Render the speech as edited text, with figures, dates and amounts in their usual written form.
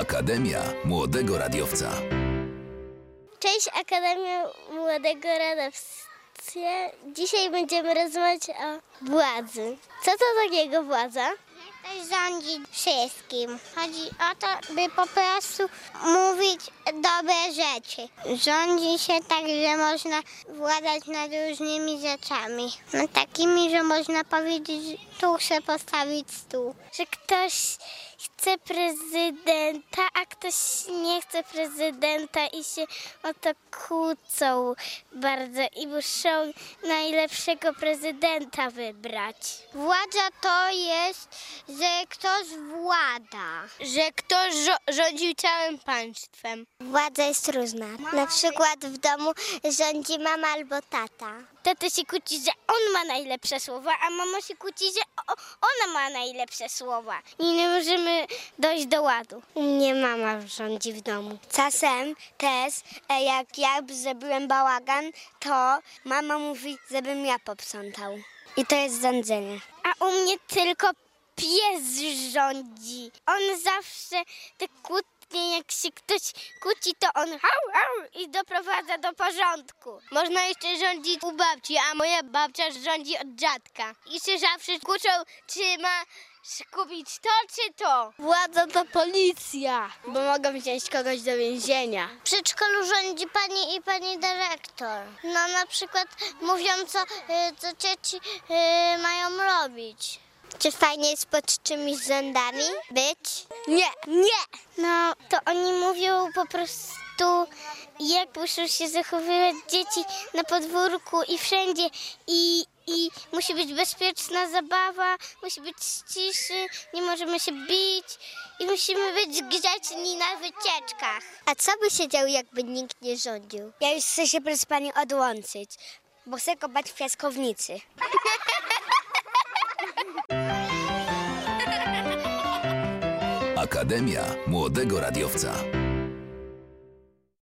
Akademia Młodego Radiowca. Cześć, Akademia Młodego Radiowca. Dzisiaj będziemy rozmawiać o władzy. Co to takiego władza? Ktoś rządzi wszystkim. Chodzi o to, by po prostu mówić dobre rzeczy. Rządzi się tak, że można władać nad różnymi rzeczami. No, takimi, że można powiedzieć, że tu chcę postawić stół. Że ktoś chce prezydenta, a ktoś nie chce prezydenta i się o to kłócą bardzo i muszą najlepszego prezydenta wybrać. Władza to jest, że ktoś włada. Że ktoś rządził całym państwem. Władza jest różna. Na przykład w domu rządzi mama albo tata. Tata się kłóci, że on ma najlepsze słowa, a mama się kłóci, że ona ma najlepsze słowa. I nie możemy dojść do ładu. Nie mama rządzi w domu. Czasem też, jak ja zrobiłem bałagan, to mama mówi, żebym ja posprzątał. I to jest rządzenie. A u mnie tylko pies rządzi. On zawsze te kłótnie, jak się ktoś kłóci, to on i doprowadza do porządku. Można jeszcze rządzić u babci, a moja babcia rządzi od dziadka. I się zawsze kłócą, czy ma kupić to, czy to. Władza to policja, bo mogą wziąć kogoś do więzienia. W przedszkolu rządzi pani i pani dyrektor. No na przykład mówią, co dzieci mają robić. Czy fajnie jest pod czymś rządami być? Nie. No, to oni mówią po prostu, jak muszą się zachowywać dzieci na podwórku i wszędzie. I musi być bezpieczna zabawa, musi być ciszy, nie możemy się bić i musimy być grzeczni na wycieczkach. A co by się działo, jakby nikt nie rządził? Ja już chcę się proszę pani odłączyć, bo chcę kopać w piaskownicy. Akademia Młodego Radiowca.